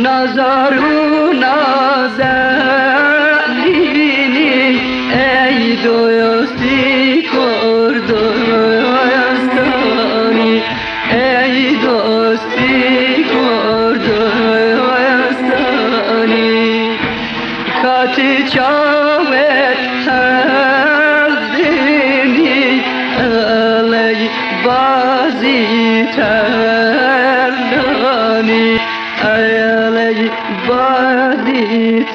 نازارو نازنینی ای دوستی کردستانی ای دوستی کردستانی کاتی چاوت هردینی علی بازی تردانی علی بازی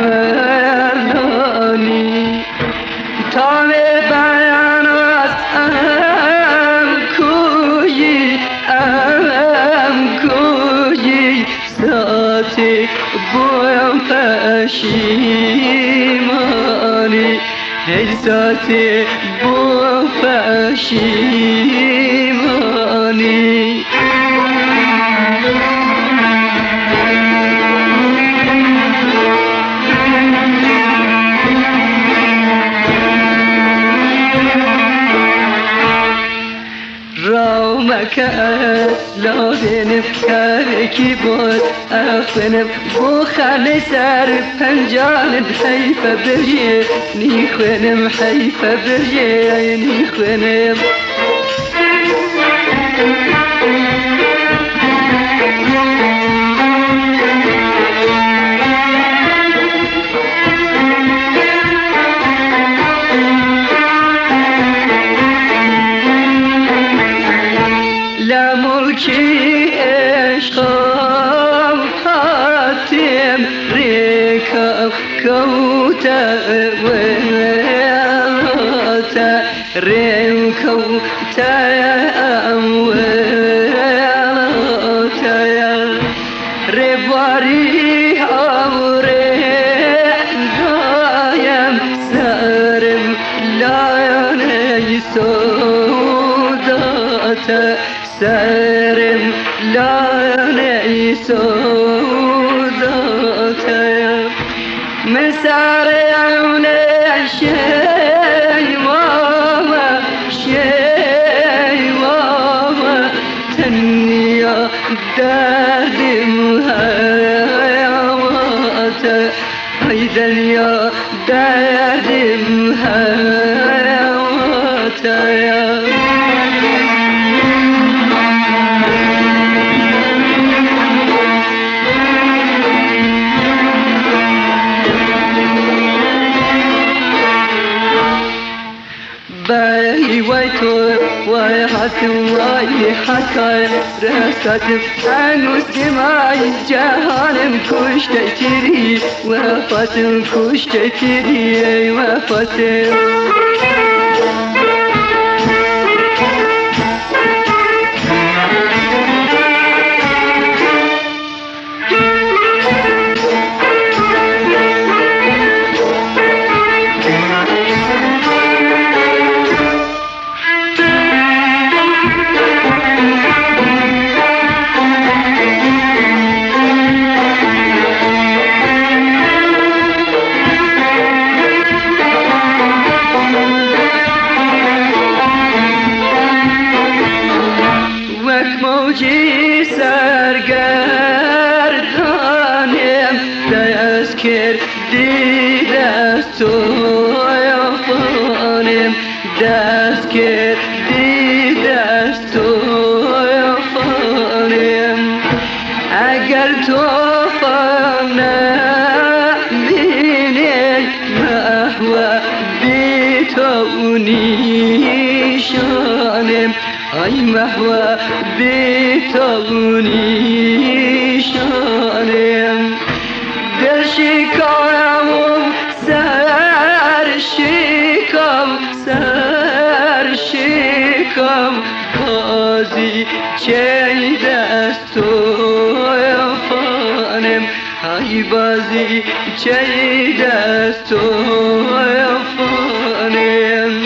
تردانی تام بیان است کویی ساتی بویم پشیمانی هی ساتی بویم پشیمانی لازم كاركي بود أخنم بوخاني سر پنجان حيفا برجي نيخونم حيفا برجي نيخونم لا ملكي عشقم حاتم ريكم كوتا ويلاتا ريكم تايم ويلاتا رباري أمري دايم سارم لا يسوداتا سارم لا يسوداتا مسار عوني شي ماما تنيا دادم هواتا أيضا يا دادم هواتا باي ويتو ويحتو ويحكاي رساتم عنو سماي جهانم كوش تكري وفاتم كوش تكري وفاتم موجی سرگردانم دست کردی دستویافانم دست کردی دستویافانم اگر تو فهم نبینی محو بی تو نیشانم ای محو بیتونی شانم دل شکایم سر شکم بازی چه دستویافانم ای بازی چه دستویافانم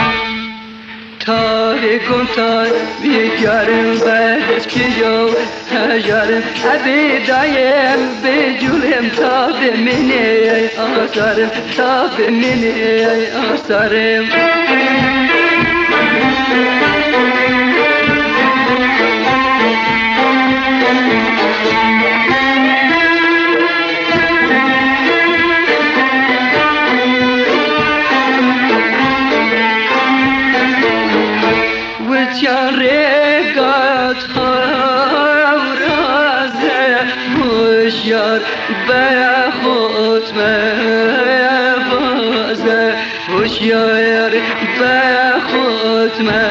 Kontar bir yarın belki yok تجارم ابي دايم بجولم تاب مني اثرم تاب مني اثرم رقات رازه هوشیار به خطمه بازه هوشیار به خطمه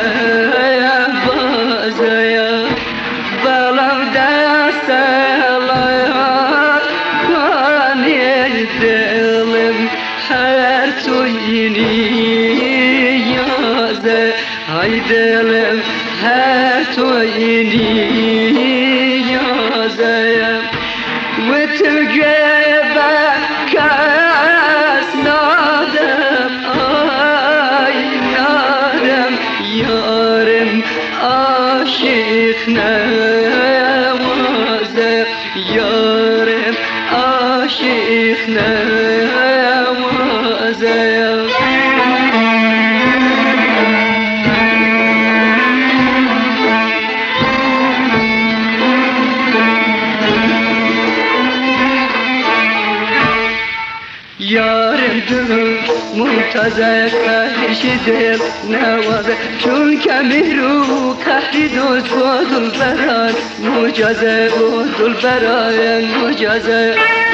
بازه بلم دست لایات کنی دلم هر تویینی یازه های دلم هر تویینی یازه و تلقیبه کس نادم آی نادم یارم عاشق نوازه یارم عاشق نوازه یارم دل منتظر کشیدم نوازه چون که مهرو قهری دوست با دل برای مجازه با دل برای مجازه